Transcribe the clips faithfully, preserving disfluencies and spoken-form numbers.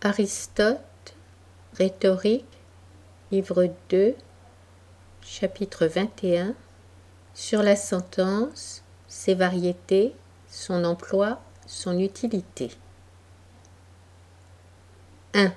Aristote, Rhétorique, livre deux, chapitre vingt et un, sur la sentence, ses variétés, son emploi, son utilité. un.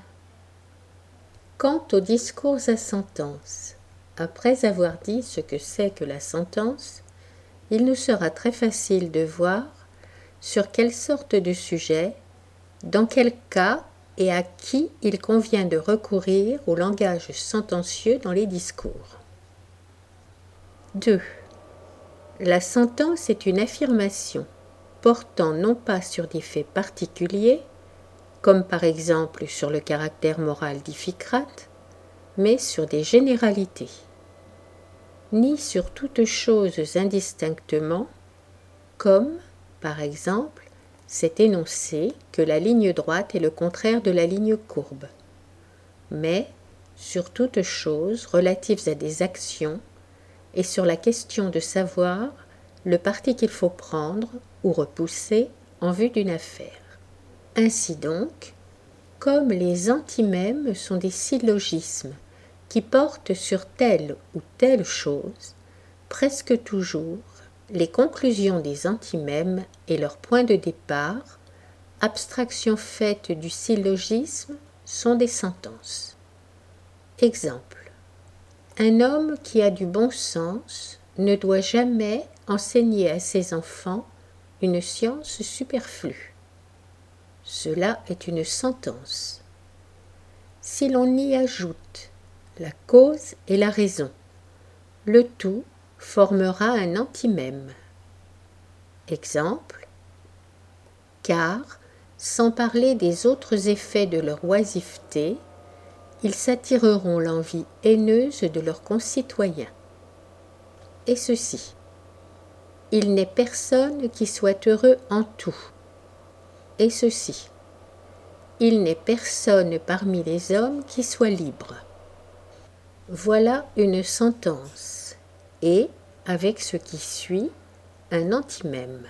Quant aux discours à sentence, après avoir dit ce que c'est que la sentence, il nous sera très facile de voir sur quelle sorte de sujet, dans quel cas et à qui il convient de recourir au langage sentencieux dans les discours. deux. La sentence est une affirmation portant non pas sur des faits particuliers, comme par exemple sur le caractère moral d'Iphicrate, mais sur des généralités, ni sur toutes choses indistinctement, comme, par exemple, cet énoncé que la ligne droite est le contraire de la ligne courbe, mais sur toutes choses relatives à des actions et sur la question de savoir le parti qu'il faut prendre ou repousser en vue d'une affaire. Ainsi donc, comme les antimèmes sont des syllogismes qui portent sur telle ou telle chose, presque toujours, les conclusions des antimèmes et leur point de départ, abstraction faite du syllogisme, sont des sentences. Exemple. Un homme qui a du bon sens ne doit jamais enseigner à ses enfants une science superflue. Cela est une sentence. Si l'on y ajoute la cause et la raison, le tout formera un antimème. Exemple. Car, sans parler des autres effets de leur oisiveté, ils s'attireront l'envie haineuse de leurs concitoyens. Et ceci. Il n'est personne qui soit heureux en tout. Et ceci. Il n'est personne parmi les hommes qui soit libre. Voilà une sentence, et, avec ce qui suit, un antimème.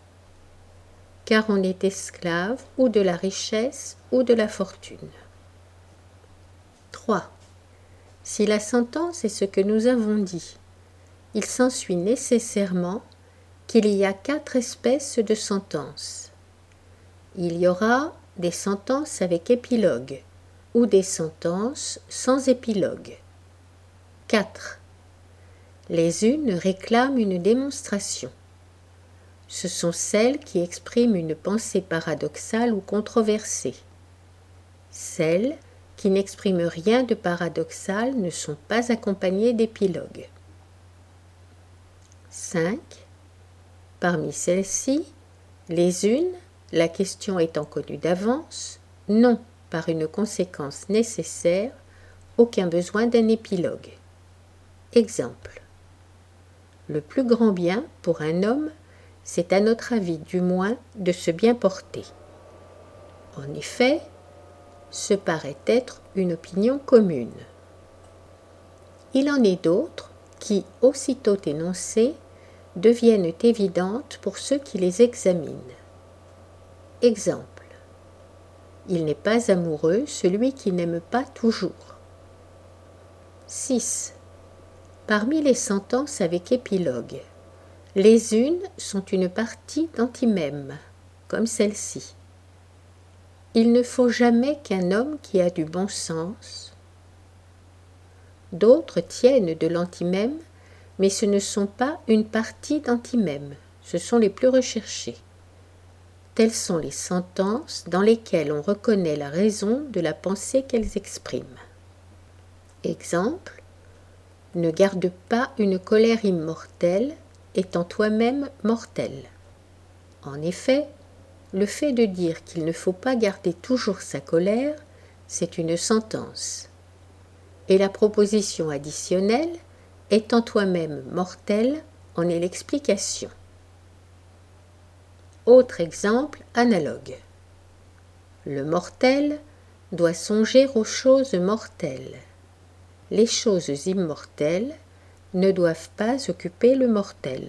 Car on est esclave ou de la richesse ou de la fortune. trois. Si la sentence est ce que nous avons dit, il s'ensuit nécessairement qu'il y a quatre espèces de sentences. Il y aura des sentences avec épilogue ou des sentences sans épilogue. quatre. Les unes réclament une démonstration. Ce sont celles qui expriment une pensée paradoxale ou controversée. Celles qui n'expriment rien de paradoxal ne sont pas accompagnées d'épilogue. cinq. Parmi celles-ci, les unes, la question étant connue d'avance, n'ont, par une conséquence nécessaire, aucun besoin d'un épilogue. Exemple. Le plus grand bien pour un homme, c'est à notre avis du moins de se bien porter. En effet, ce paraît être une opinion commune. Il en est d'autres qui, aussitôt énoncées, deviennent évidentes pour ceux qui les examinent. Exemple. Il n'est pas amoureux celui qui n'aime pas toujours. six. Parmi les sentences avec épilogue, les unes sont une partie d'antimème, comme celle-ci. Il ne faut jamais qu'un homme qui a du bon sens. D'autres tiennent de l'antimème, mais ce ne sont pas une partie d'antimème, ce sont les plus recherchés. Telles sont les sentences dans lesquelles on reconnaît la raison de la pensée qu'elles expriment. Exemple. Ne garde pas une colère immortelle, étant toi-même mortel. En effet, le fait de dire qu'il ne faut pas garder toujours sa colère, c'est une sentence. Et la proposition additionnelle, étant toi-même mortel, en est l'explication. Autre exemple analogue. Le mortel doit songer aux choses mortelles. Les choses immortelles ne doivent pas occuper le mortel.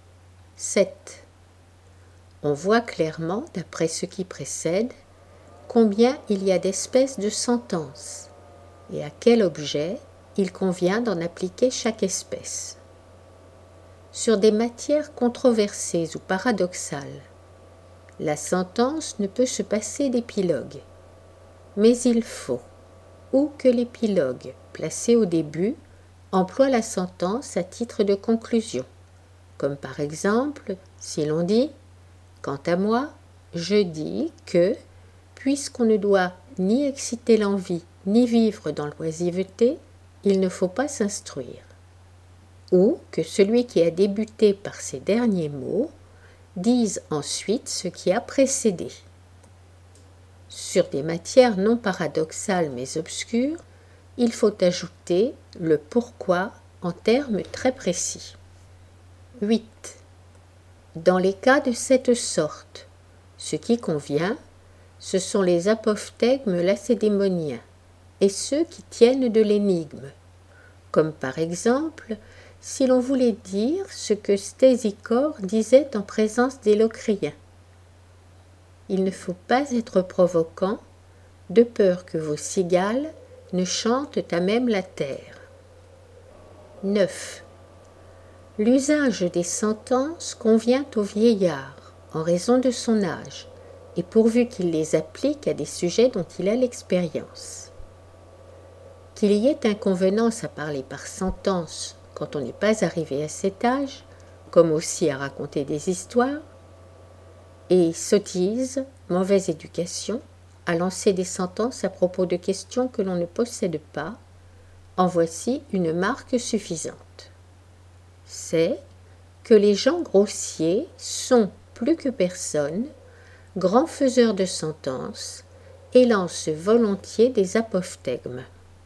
sept. On voit clairement, d'après ce qui précède, combien il y a d'espèces de sentences et à quel objet il convient d'en appliquer chaque espèce. Sur des matières controversées ou paradoxales, la sentence ne peut se passer d'épilogue, mais il faut ou que l'épilogue, placé au début, emploie la sentence à titre de conclusion, comme par exemple si l'on dit « Quant à moi, je dis que, puisqu'on ne doit ni exciter l'envie ni vivre dans l'oisiveté, il ne faut pas s'instruire » ou que celui qui a débuté par ces derniers mots dise ensuite ce qui a précédé. Sur des matières non paradoxales mais obscures, il faut ajouter le pourquoi en termes très précis. huit. Dans les cas de cette sorte, ce qui convient, ce sont les apophthegmes lacédémoniens et ceux qui tiennent de l'énigme, comme par exemple si l'on voulait dire ce que Stésichore disait en présence des Locriens. Il ne faut pas être provoquant, de peur que vos cigales ne chantent à même la terre. neuf. L'usage des sentences convient au vieillard, en raison de son âge, et pourvu qu'il les applique à des sujets dont il a l'expérience. Qu'il y ait inconvenance à parler par sentence quand on n'est pas arrivé à cet âge, comme aussi à raconter des histoires, et sottise, mauvaise éducation, à lancer des sentences à propos de questions que l'on ne possède pas, en voici une marque suffisante. C'est que les gens grossiers sont, plus que personne, grands faiseurs de sentences et lancent volontiers des apophthegmes.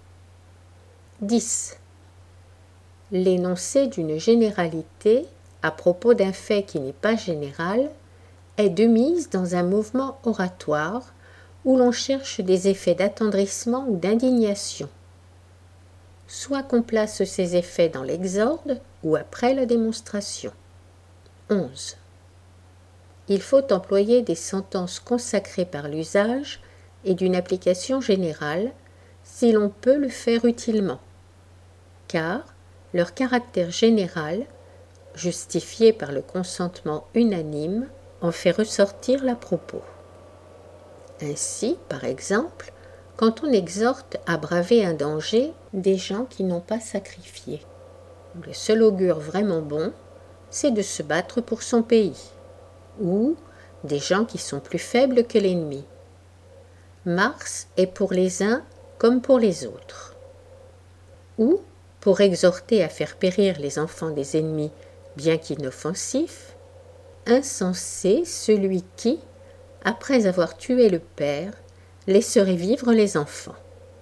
dix. L'énoncé d'une généralité à propos d'un fait qui n'est pas général est de mise dans un mouvement oratoire où l'on cherche des effets d'attendrissement ou d'indignation. Soit qu'on place ces effets dans l'exorde ou après la démonstration. onze. Il faut employer des sentences consacrées par l'usage et d'une application générale si l'on peut le faire utilement, car leur caractère général, justifié par le consentement unanime, en fait ressortir l'à propos. Ainsi, par exemple, quand on exhorte à braver un danger des gens qui n'ont pas sacrifié. Le seul augure vraiment bon, c'est de se battre pour son pays, ou des gens qui sont plus faibles que l'ennemi. Mars est pour les uns comme pour les autres. Ou, pour exhorter à faire périr les enfants des ennemis, bien qu'inoffensifs, insensé celui qui, après avoir tué le père, laisserait vivre les enfants.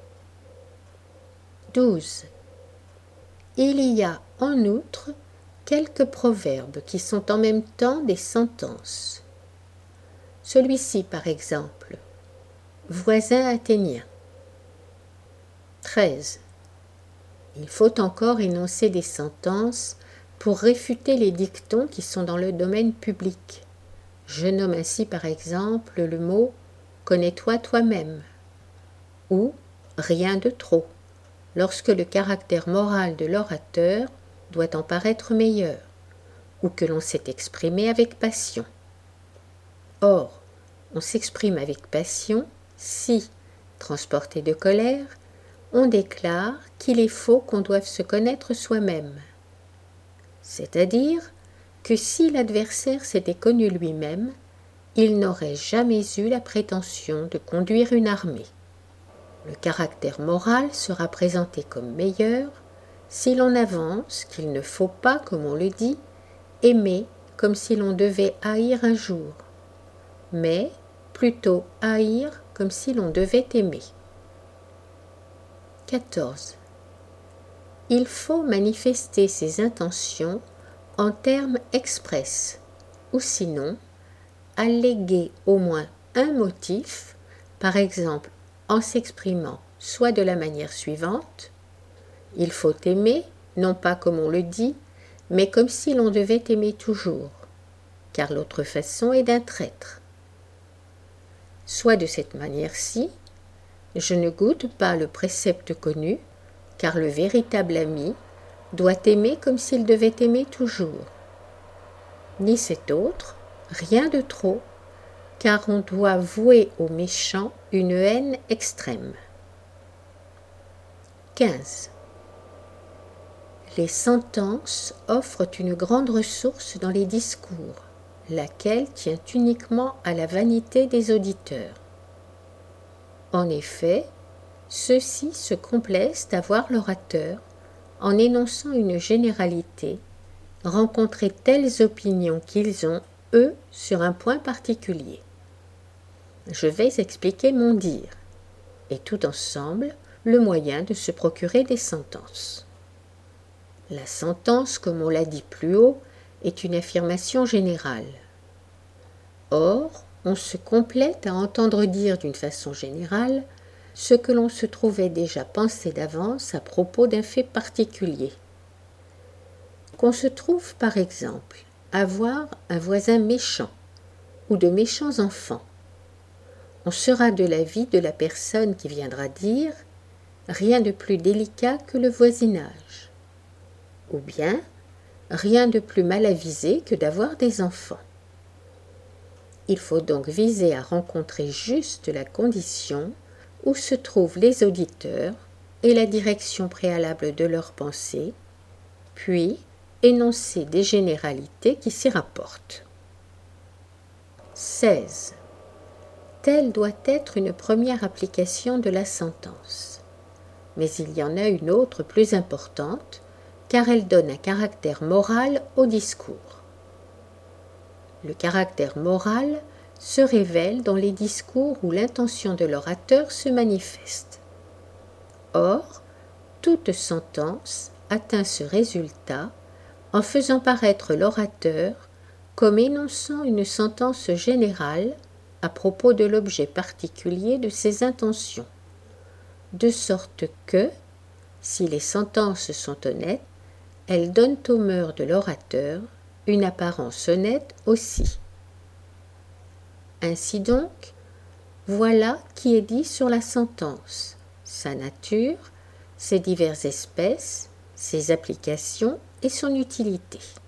douze. Il y a en outre quelques proverbes qui sont en même temps des sentences. Celui-ci, par exemple, voisin athénien. treize. Il faut encore énoncer des sentences pour réfuter les dictons qui sont dans le domaine public. Je nomme ainsi par exemple le mot « connais-toi toi-même » ou « rien de trop » lorsque le caractère moral de l'orateur doit en paraître meilleur ou que l'on s'est exprimé avec passion. Or, on s'exprime avec passion si, transporté de colère, on déclare qu'il est faux qu'on doive se connaître soi-même. C'est-à-dire que si l'adversaire s'était connu lui-même, il n'aurait jamais eu la prétention de conduire une armée. Le caractère moral sera présenté comme meilleur si l'on avance qu'il ne faut pas, comme on le dit, aimer comme si l'on devait haïr un jour, mais plutôt haïr comme si l'on devait aimer. quatorze. Il faut manifester ses intentions en termes express, ou sinon, alléguer au moins un motif, par exemple en s'exprimant soit de la manière suivante, il faut aimer, non pas comme on le dit, mais comme si l'on devait aimer toujours, car l'autre façon est d'un traître. soit de cette manière-ci, je ne goûte pas le précepte connu, car le véritable ami doit aimer comme s'il devait aimer toujours. Ni cet autre, rien de trop, car on doit vouer au méchant une haine extrême. quinze. Les sentences offrent une grande ressource dans les discours, laquelle tient uniquement à la vanité des auditeurs. En effet, ceux-ci se complaisent à voir l'orateur, en énonçant une généralité, rencontrer telles opinions qu'ils ont, eux, sur un point particulier. Je vais expliquer mon dire, et tout ensemble, le moyen de se procurer des sentences. La sentence, comme on l'a dit plus haut, est une affirmation générale. Or, on se complète à entendre dire d'une façon générale ce que l'on se trouvait déjà pensé d'avance à propos d'un fait particulier. Qu'on se trouve par exemple avoir un voisin méchant ou de méchants enfants, on sera de l'avis de la personne qui viendra dire « rien de plus délicat que le voisinage » ou bien « rien de plus mal avisé que d'avoir des enfants ». Il faut donc viser à rencontrer juste la condition où se trouvent les auditeurs et la direction préalable de leurs pensées, puis énoncer des généralités qui s'y rapportent. seize. Telle doit être une première application de la sentence. Mais il y en a une autre plus importante, car elle donne un caractère moral au discours. Le caractère moral se révèle dans les discours où l'intention de l'orateur se manifeste. Or, toute sentence atteint ce résultat en faisant paraître l'orateur comme énonçant une sentence générale à propos de l'objet particulier de ses intentions, de sorte que, si les sentences sont honnêtes, elles donnent aux mœurs de l'orateur une apparence honnête aussi. Ainsi donc, voilà qui est dit sur la sentence, sa nature, ses diverses espèces, ses applications et son utilité.